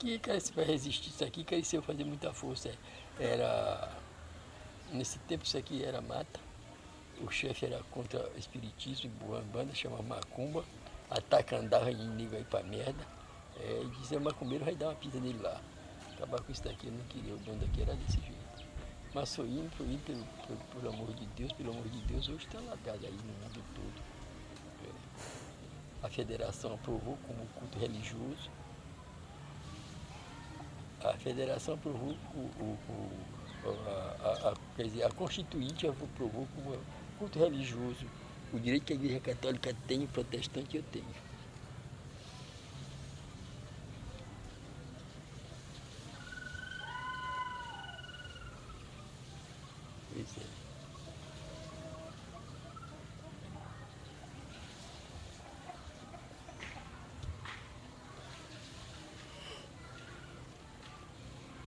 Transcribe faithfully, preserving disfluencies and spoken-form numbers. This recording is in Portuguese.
aqui, cresce, para resistir isso aqui, cresceu fazer muita força. Era, nesse tempo isso aqui era mata. O chefe era contra o espiritismo, uma banda chamava Macumba, ataca, andava de nego aí pra merda. É, e dizia, macumbeiro vai dar uma pisa nele lá. Acabar com isso daqui, eu não queria, o dono daqui era desse jeito. Mas foi indo, foi indo, pelo, pelo, pelo amor de Deus, pelo amor de Deus, hoje está largado aí no mundo todo. É. A federação aprovou como culto religioso. A federação aprovou o, o, o, a, a, a, quer dizer, a Constituinte aprovou como culto religioso. O direito que a Igreja Católica tem, o protestante eu tenho. Pois é.